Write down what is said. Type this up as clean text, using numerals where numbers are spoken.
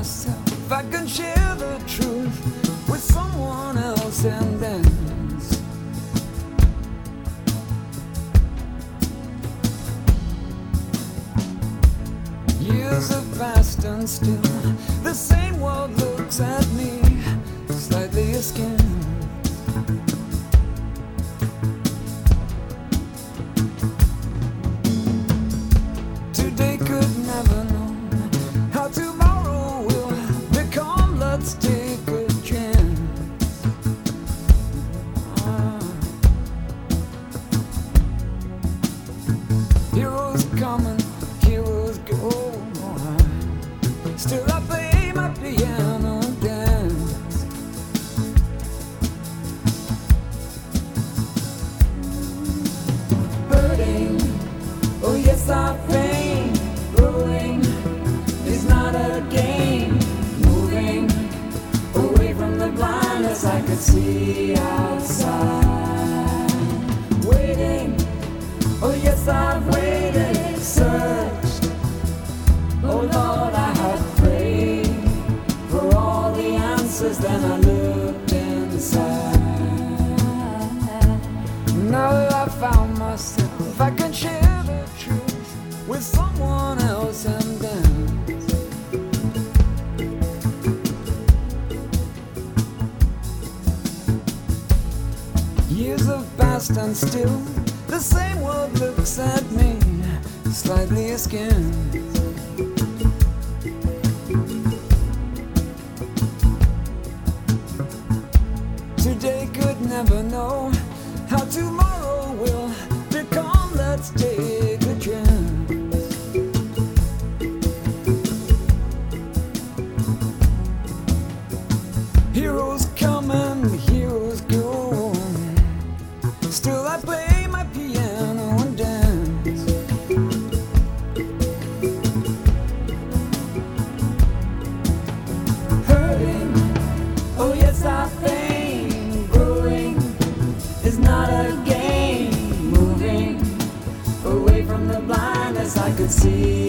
myself I can share the truth with someone else and dance. Years have passed and still the same world looks at me, slightly askance. Today could never know how tomorrow will become. Let's take a chance. Heroes come and heroes go. Still I play my piano and dance. Hurting, oh yes I pain. Growing is not a game. Moving away from the blindness I could see outside. Waiting, oh yes I've waited, searched. Oh Lord, I have prayed for all the answers, then I looked inside. Now that I found myself, I can share the truth with someone else and dance. Years have passed and still the same world looks at me, slightly askance. Today could never know how tomorrow will become. Let's take a chance. Heroes come and heroes go. Still I play my piano and dance. Hurting, oh yes I pain. Growing is not a game. Moving away from the blindness I could see